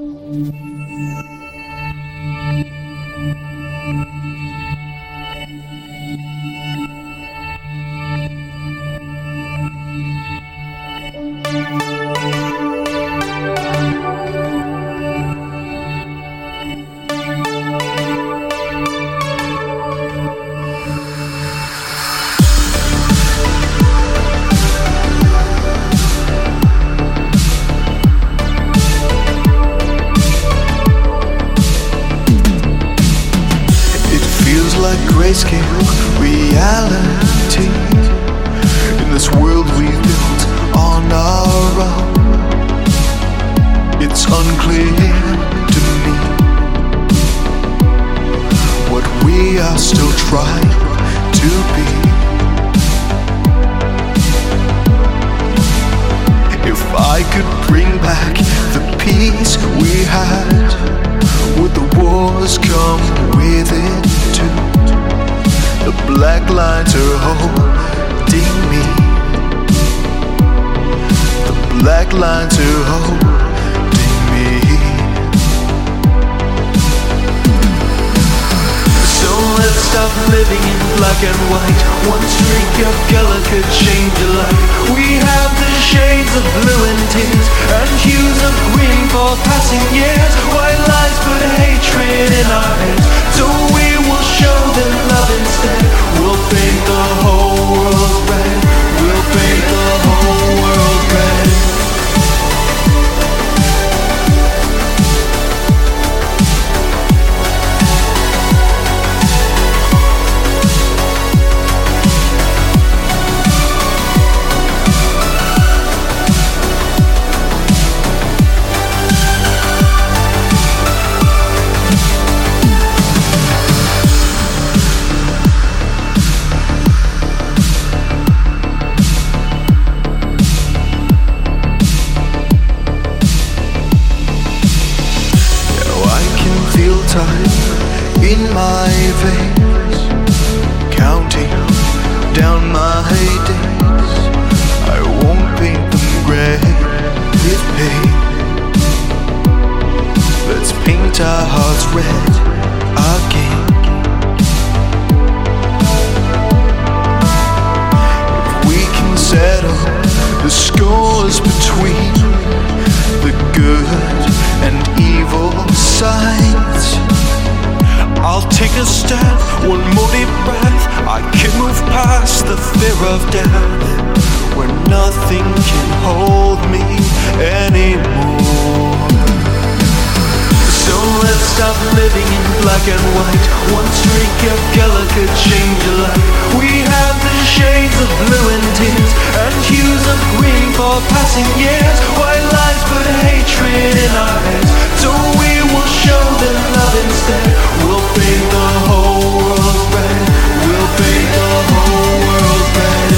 Grayscale reality in this world we've built on our own. It's unclear to me what we are still trying to be. If I could bring back the peace we had, would the wars come with it too? The black lines are holding me. The black lines are holding me. So let's stop living in black and white. One streak of color could change a life. We have the shades of blue and tears, and hues of green for passing years. White lies put hatred in our heads, so we will show them love instead. We'll paint the whole world red. We'll paint the whole world red. Time in my veins, counting down my days. I won't paint them grey with pain. Let's paint our hearts red again. If we can settle the scores between the good and evil sides, I'll take a stand, one more deep breath. I can move past the fear of death, where nothing can hold me anymore. So let's stop living in black and white. One streak of color could change a life. We have the shades of blue and tears, and hues of green for passing years. White lies put hatred in our heads, so we will show them love instead. We'll paint the whole world red. We'll paint the whole world red.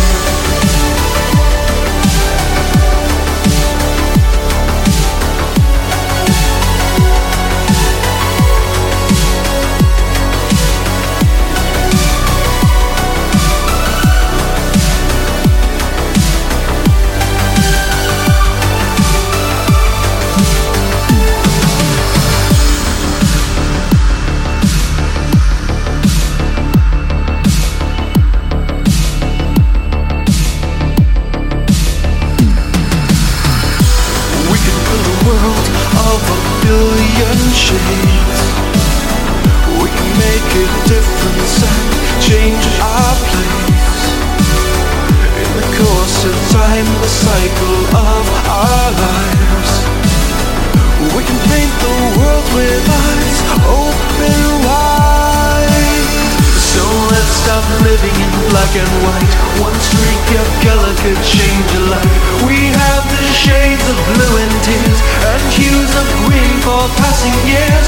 Shades. We can make a difference and change our place. In the course of time, the cycle of our lives, we can paint the world with eyes open wide. So let's stop living in black and white. One streak of color could change a life. We have the shades of blue and tears, and hues of green for passing years.